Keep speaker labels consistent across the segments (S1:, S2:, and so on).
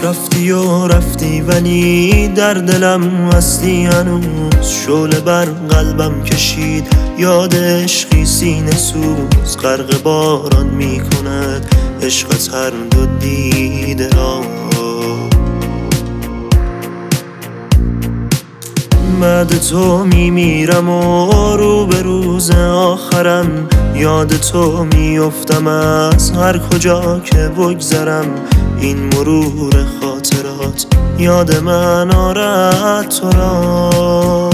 S1: رفتی ولی در دلم هستی هنوز. شعله بر قلبم کشید یاد عشقی سینه سوز. غرق باران می کند عشقت هر دو دیده را. بعد تو میمیرم و رو به روز آخرم. یاد تو میافتم از هر کجا که بگذرم. این مرور خاطرات یاد من آرد تو را.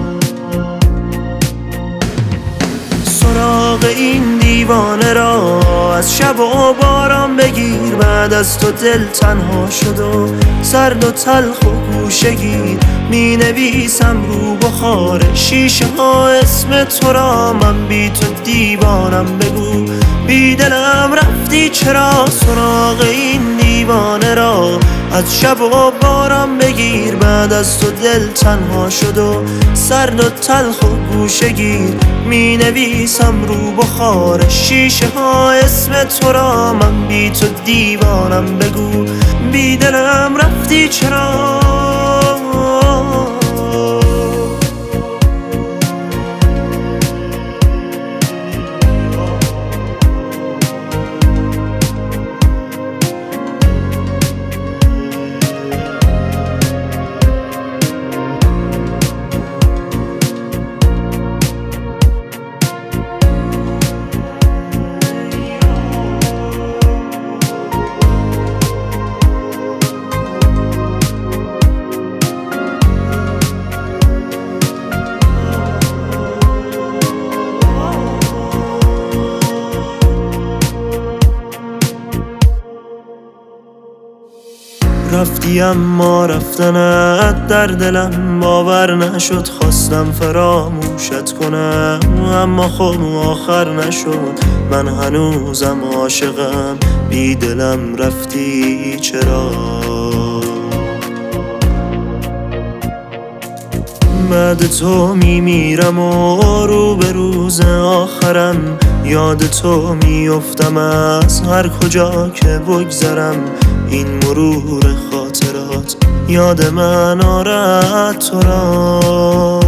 S1: سراغ این دیوانه را از شب و باران بگیر. بعد از تو دل تنها شد و سرد و تلخ و گوشگیر. می نویسم رو بخار شیشه ها اسم تو را. من بی تو دیوانم، بگو بی دلم رفتی چرا. سراغ این دیوانه را از شب و باران بگیر. بعد از تو دل تنها شد و سرد و تلخ و گوشگیر. می نویسم رو بخار شیشه ها اسم تو را. من بی تو دیوانم، بگو بی دلم رفتی چرا. رفتی اما رفتنت در دلم باور نشد. خواستم فراموشت کنم اما خب آخر نشد. من هنوزم عاشقم، بی دلم رفتی چرا. بعد تو میمیرم و رو به روز آخرم. یاد تو میافتم از هر کجا که بگذرم. این مرور خاطرات یاد من آرد تو را.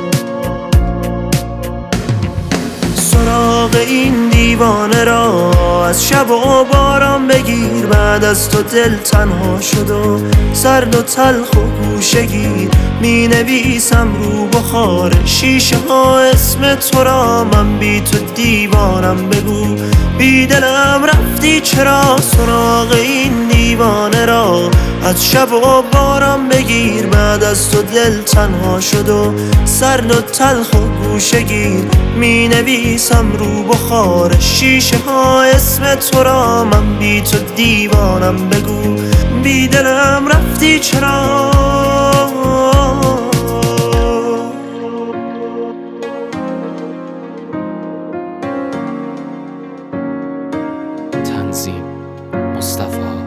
S1: سراغ این دیوانه را از شب و باران بگیر. بعد از تو دل تنها شد و سرد و تلخ و گوشگیر. می نویسم رو بخار شیشه ها اسم تو را. من بی تو دیوانم، بگو بی دلم رفتی چرا. سراغ این دیوانه را از شب و باران بگیر. بعد از تو دل تنها شد و سرد و تلخ و گوشگیر. می نویسم رو بخار شیشه ها اسم تو را. من بی تو دیوانم، بگو بی دلم رفتی چرا.
S2: تنظیم مصطفی